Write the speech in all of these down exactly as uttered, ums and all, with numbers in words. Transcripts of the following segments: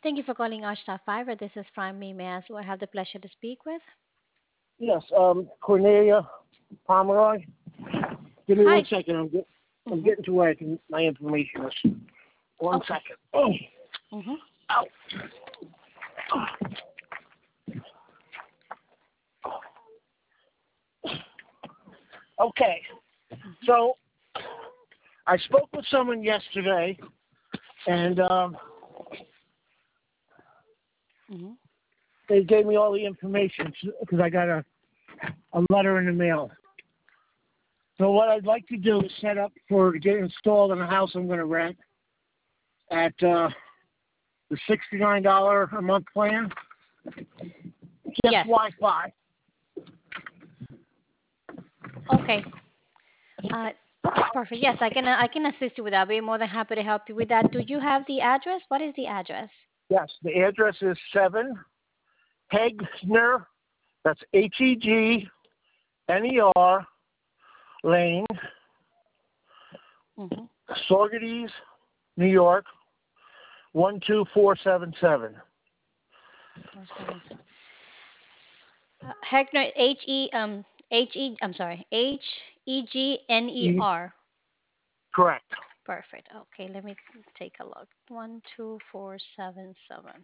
Thank you for calling Ashta Fiber. This is Prime Me. May I ask who I have the pleasure to speak with? Yes, um, Cornelia Pomeroy. Give me one Hi. second. I'm get, I'm Mm-hmm. getting to where I can, my information is. One Okay. second. Oh, Mm-hmm. ow. Okay, so I spoke with someone yesterday, and um, Mm-hmm. they gave me all the information because I got a, a letter in the mail. So what I'd like to do is set up for to get installed in a house I'm going to rent at uh, the sixty-nine dollars a month plan, just Yes. Wi-Fi. Okay. Uh, Perfect. Yes, I can. I can assist you with that. I'll be more than happy to help you with that. Do you have the address? What is the address? Yes, the address is seven Hegner, that's H E G N E R Lane, Mm-hmm. Saugerties, New York, one two four seven seven. Four seven seven. Uh, Heckner. H E um H E. I'm sorry. H E G N E E, R. correct. Perfect. Okay. Let me take a look. One two four seven seven.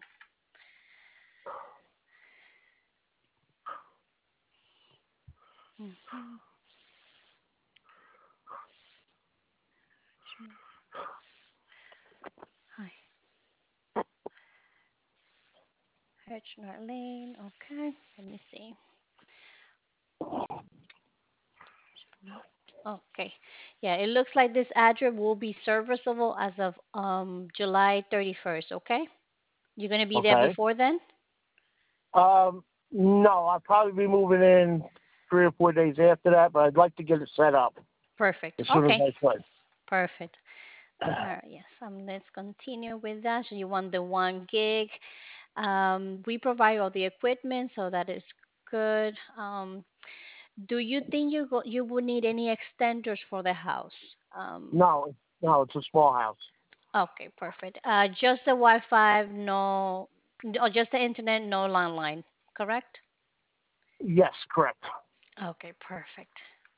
Mm-hmm. Hi. Hedgener Lane. Okay. Let me see. Okay. Yeah, it looks like this address will be serviceable as of um July thirty-first, okay? You're going to be there Okay. before then? Um, no, I'll probably be moving in three or four days after that, but I'd like to get it set up Perfect. as soon as Okay. I could. Perfect. All right, yes. Um, let's continue with that. So you want the one gig. Um, we provide all the equipment, so that is good. Um, do you think you go, you would need any extenders for the house? Um, No, no, it's a small house. okay, perfect. Uh, just the Wi-Fi, no, or just the internet, no landline, correct? Yes, correct. Okay, perfect.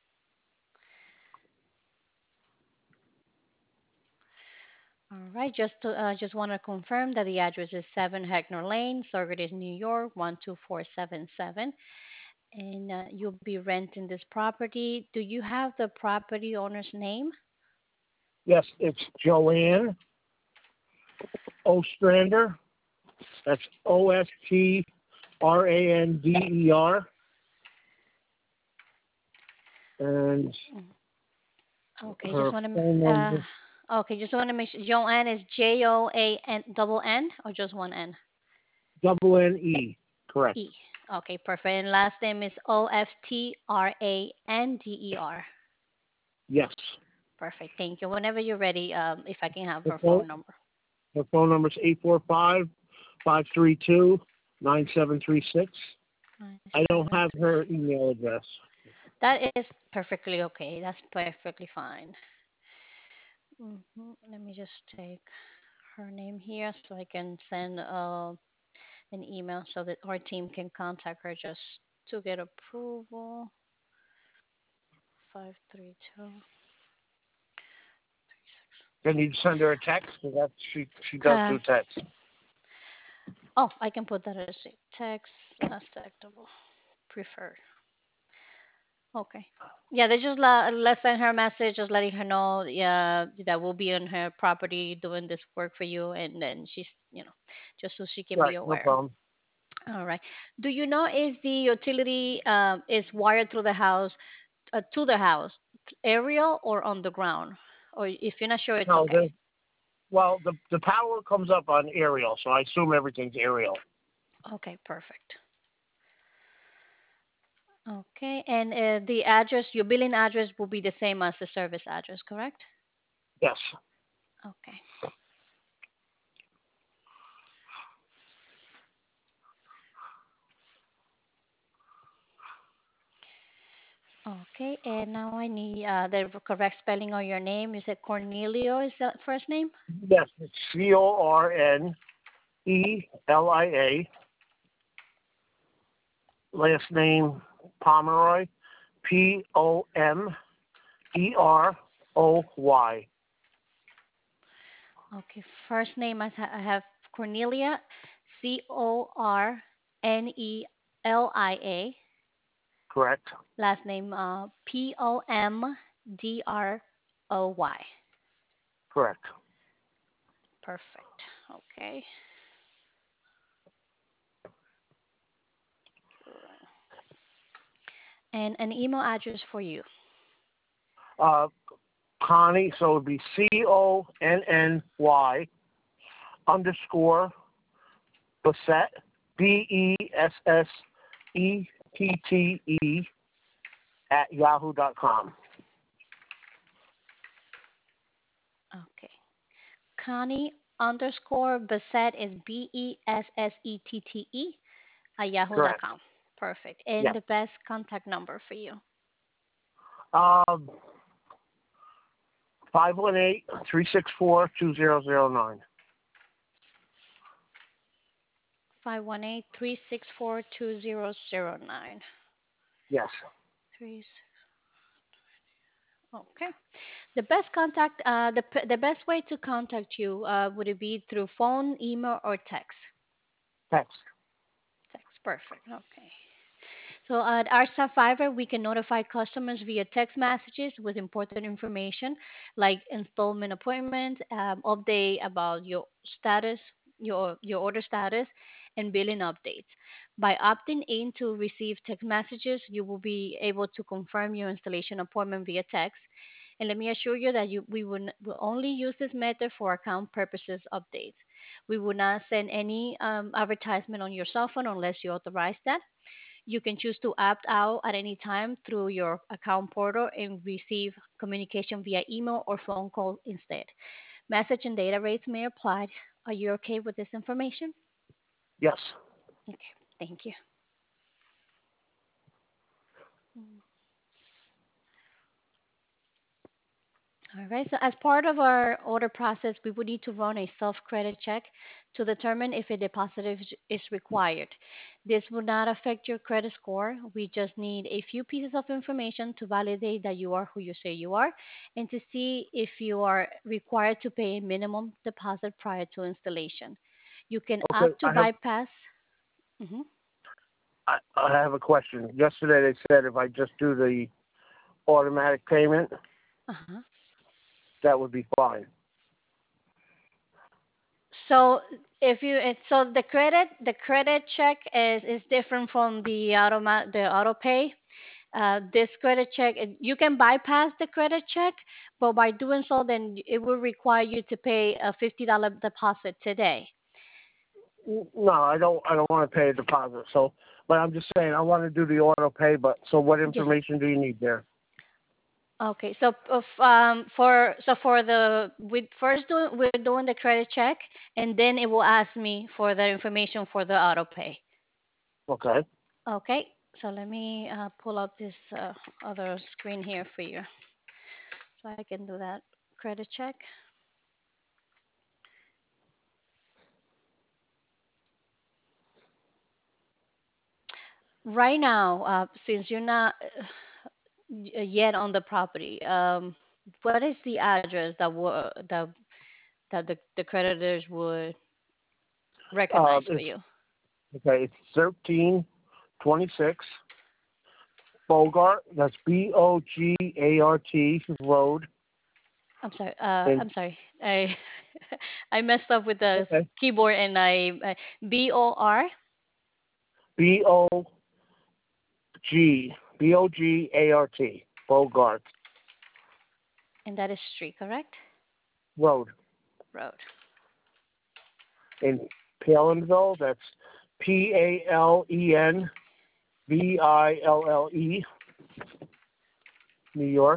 All right, just to, uh, just want to confirm that the address is seven Heckner Lane, Saugerties, New York, one two four seven seven, and uh, you'll be renting this property. Do you have the property owner's name? Yes, it's Joanne Ostrander. That's O S T R A N D E R. And Mm. Okay, just her want phone to. number, Uh, okay, just want to make sure. Joanne is J O A N double N or just one N? double N E. Correct. E. Okay, perfect. And last name is O F T R A N D E R. Yes. Perfect. Thank you. Whenever you're ready, um, if I can have Her her phone, phone number. her phone number is eight four five, five three two, nine seven three six. Nine I don't seven have three. her email address. That is perfectly okay. That's perfectly fine. hmm Let me just take her name here so I can send uh, an email so that our team can contact her just to get approval. Five three two. Can you send her a text? 'Cause that's she she does Uh, do text. oh, I can put that as a text acceptable. Preferred. Okay. Yeah, they just la- let's send her a message, just letting her know, yeah, that we'll be on her property doing this work for you, and then she's, you know, just so she can be Right, no aware. problem. All right. Do you know if the utility um, is wired through the house, uh, to the house, aerial or on the ground? Or if you're not sure, it's No, okay. the well the the power comes up on aerial, so I assume everything's aerial. Okay, perfect. Okay, and uh, the address, your billing address will be the same as the service address, correct? Yes. Okay. Okay, and now I need uh, the correct spelling of your name. You said Cornelio is that first name? Yes, it's C O R N E L I A. Last name Pomeroy. P O M E R O Y. Okay, first name I ha- I have Cornelia, C O R N E L I A. Correct. Last name uh, P O M D R O Y. Correct. Perfect. Okay. And an email address for you. Uh, Connie, so it would be C O N N Y underscore Bessette, B E S S E T T E at yahoo dot com. Okay. Connie underscore Bessette is B E S S E T T E at yahoo dot Correct. com. Perfect. And Yes. the best contact number for you. Um, five one eight, three six four, two zero zero nine. Five one eight three six four two zero zero nine. Yes. Three. Okay. The best contact, uh, the p- the best way to contact you, uh, would it be through phone, email, or text? Text. Text. Perfect. Okay. So at our Fiverr, we can notify customers via text messages with important information like installment appointment, um, update about your status, your your order status, and billing updates. By opting in to receive text messages, you will be able to confirm your installation appointment via text. And let me assure you that you, we will, n- will only use this method for account purposes updates. We will not send any um, advertisement on your cell phone unless you authorize that. You can choose to opt out at any time through your account portal and receive communication via email or phone call instead. Message and data rates may apply. Are you okay with this information? Yes. Okay, thank you. All right. So as part of our order process, we would need to run a self-credit check to determine if a deposit is, is required. This will not affect your credit score. We just need a few pieces of information to validate that you are who you say you are and to see if you are required to pay a minimum deposit prior to installation. You can Okay. opt to I have bypass. Hmm. I, I have a question. Yesterday they said if I just do the automatic payment, Uh-huh. that would be fine. So if you it, so the credit the credit check is is different from the automa the auto pay. Uh, this credit check it- you can bypass the credit check, but by doing so, then it will require you to pay a fifty dollar deposit today. No, I don't. I don't want to pay a deposit. So, but I'm just saying I want to do the auto pay. But so, what Yes. information do you need there? Okay. So if, um for so for the we first do we're doing the credit check, and then it will ask me for the information for the auto pay. Okay. Okay, so let me uh, pull up this uh, other screen here for you so I can do that credit check. Right now, uh, since you're not uh, y- yet on the property, um, what is the address that would that that the, the creditors would Uh, recognize for it's you? okay. It's thirteen twenty six Bogart. That's B O G A R T Road. I'm sorry. Uh, And I'm sorry. I I messed up with the okay. keyboard and I, I B O R B O G B O G A R T Bogart and that is street, correct? Road Road. in Palenville. That's P A L E N V I L L E, New York.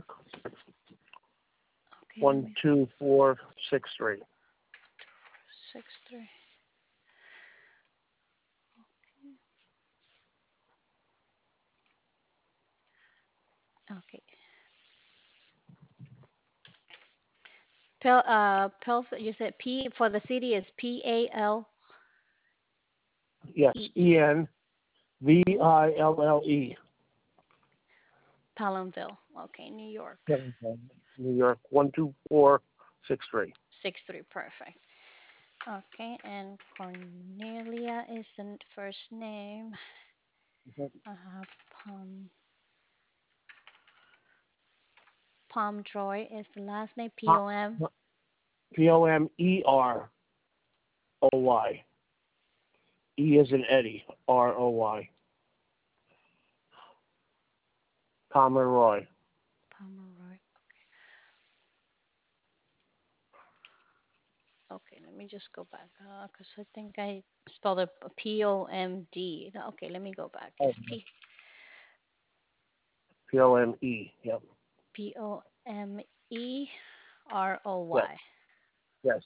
Okay, let One me two four six three. six three. Okay. Pel, uh, Pel, you said P for the city is P A L. Yes, E E N V mhm. I L L E. Palenville. Okay, New York. New York, one two four six three. Six three. Perfect. Okay, and Cornelia is the first name. Uh, Palm Palmtroy is the last name. P O M. P O M E R O Y. E is in Eddie, R O Y. Pomeroy. Pomeroy. Okay, let me just go back because I think I spelled it P O M D. Okay, let me go back. It's Oh, P P O M E. Yep. P O M E R O Yes. Y. Yes.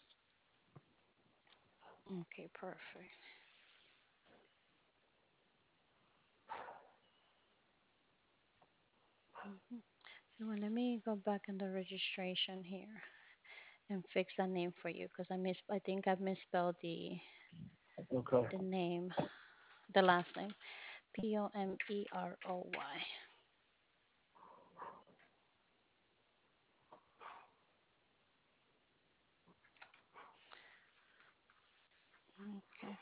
Okay, perfect. hmm So well, let me go back in the registration here and fix that name for you because I miss. I think I misspelled the Okay. the name, the last name. P O M E R O Y. Okay.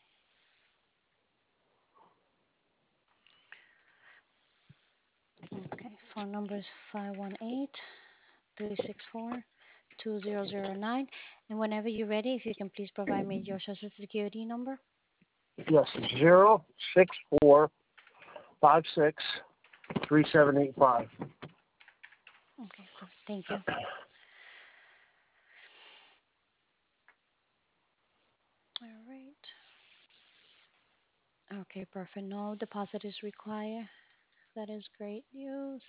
Okay. Phone number is five one eight three six four two zero zero nine. And whenever you're ready, if you can please provide me your social security number. Yes. Zero six four five six three seven eight five. Okay, perfect. Thank you. All right. Okay, perfect. No deposit is required. That is great news.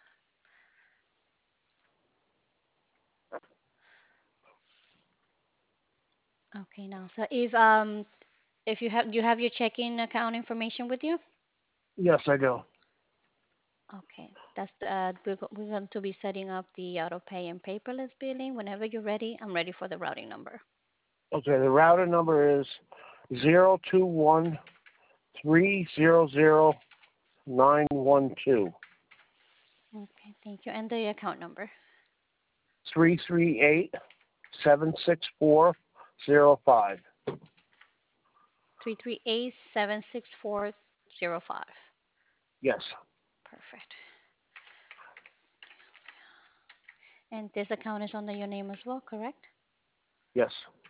Okay, now so if um if you have you have your checking account information with you? Yes, I do. Okay, that's the, uh, we're, go- we're going to be setting up the auto pay and paperless billing. Whenever you're ready, I'm ready for the routing number. Okay. The router number is zero two one three zero zero nine one two Okay, thank you. And the account number. three three eight seven six four zero five. three three eight seven six four zero five. Yes. Perfect. And this account is under your name as well, correct? Yes.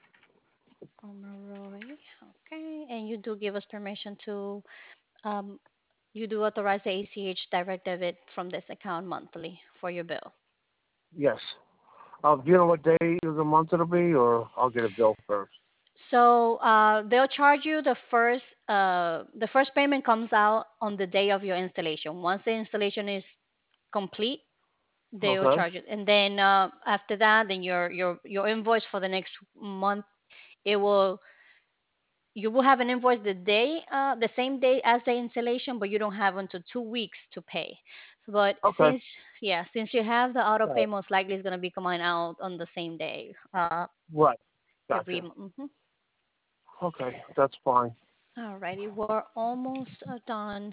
Roy. Okay. And you do give us permission to, um, you do authorize the A C H direct debit from this account monthly for your bill. Yes. Uh, do you know what day of the month it'll be, or I'll get a bill first? So uh, they'll charge you the first, uh, the first payment comes out on the day of your installation. Once the installation is complete, they will Okay. charge it, and then uh, after that, then your your your invoice for the next month, it will you will have an invoice the day, uh, the same day as the installation, but you don't have until two weeks to pay. But Okay. since yeah, since you have the auto pay, Right. most likely it's gonna be coming out on the same day, uh, Right. every Gotcha. month. hmm Okay, that's fine. Alrighty, we're almost uh, done.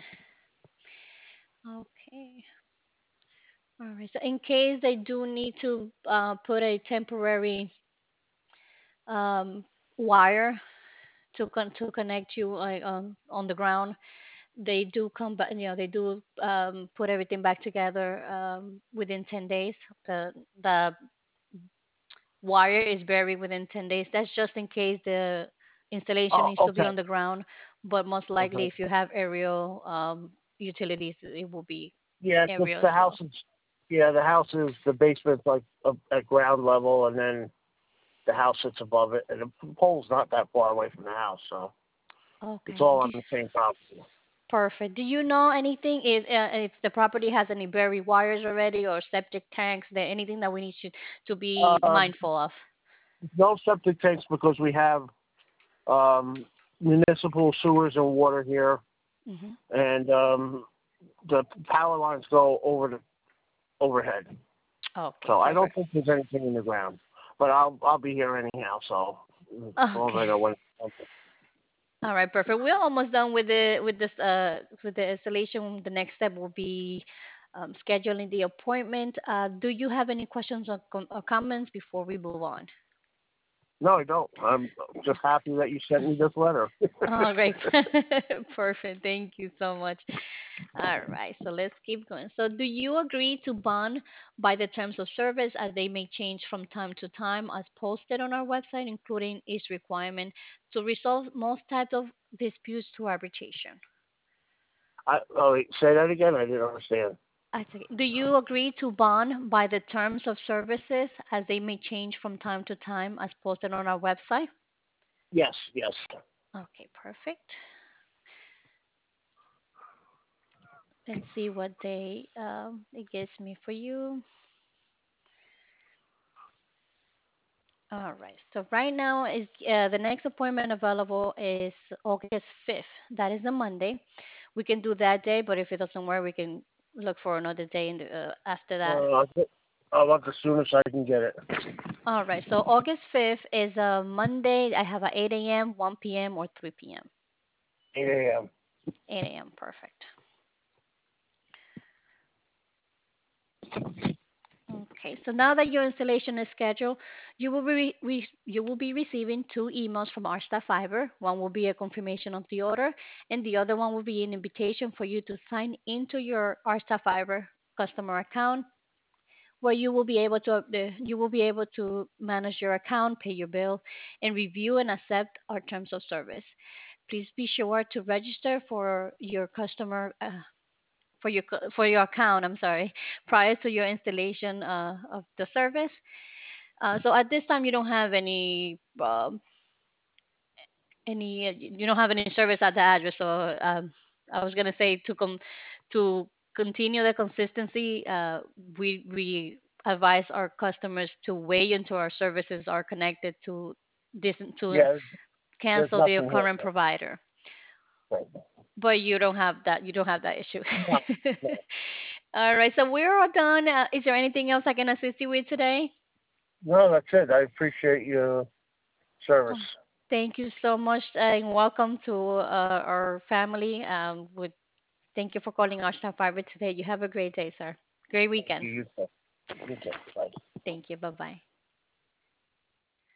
Okay. All right. So in case they do need to uh, put a temporary um, wire to con- to connect you like on on the ground, they do come back. You know, they do um, put everything back together um, within ten days. The the wire is buried within ten days. That's just in case the installation Oh, needs to be okay. on the ground. But most likely, Okay. if you have aerial um, utilities, it will be Yeah, the, aerial as the house well. is, yeah, the house is, the basement's like up at ground level, and then the house sits above it, and the pole's not that far away from the house, so it's Okay. all on Do, the same property. perfect. Do you know anything if uh, if the property has any buried wires already or septic tanks? There anything that we need to to be Uh, mindful of? no septic tanks because we have um, municipal sewers and water here, hmm and um, the power lines go over the overhead. Okay, So I don't perfect. think there's anything in the ground, but I'll I'll be here anyhow, so as long as Okay. I know when. All right, perfect. We're almost done with the with this uh with the installation. The next step will be um, scheduling the appointment. Uh, do you have any questions or, com- or comments before we move on? No, I don't. I'm just happy that you sent me this letter. All right, perfect. Thank you so much. All right, so let's keep going. So, do you agree to bond by the terms of service as they may change from time to time, as posted on our website, including its requirement to resolve most types of disputes through arbitration? I, oh, wait, say that again. I didn't understand. I think. Do you agree to bond by the terms of services as they may change from time to time, as posted on our website? Yes, yes. Okay, perfect. Let's see what day um, it gives me for you. All right. So right now is uh, the next appointment available is August fifth. That is a Monday. We can do that day, but if it doesn't work, we can look for another day in the, uh, after that. Uh, I want the soonest I can get it. All right. So August fifth is a Monday. I have a eight a m, one p m, or three p m eight a m. eight a m. Perfect. Okay, so now that your installation is scheduled, you will be re- you will be receiving two emails from our staff Fiber. One will be a confirmation of the order, and the other one will be an invitation for you to sign into your our staff Fiber customer account, where you will be able to uh, you will be able to manage your account, pay your bill, and review and accept our terms of service. Please be sure to register for your customer uh, for your co- for your account. I'm sorry, prior to your installation uh, of the service. Uh, so at this time, you don't have any um, any you don't have any service at the address. So um, I was gonna say to com- to continue the consistency, uh, we we advise our customers to wait until our services are connected to this to Yeah, there's cancel their nothing here. current provider. Right. But you don't have that. You don't have that issue. No, no, All right, so we're all done. Uh, is there anything else I can assist you with today? no, that's it. I appreciate your service. Oh, thank you so much, uh, and welcome to uh, our family. Um, with thank you for calling Ashton Fiber today. You have a great day, sir. Great Thank you. weekend. You too. You too. Bye. Thank you. Bye bye.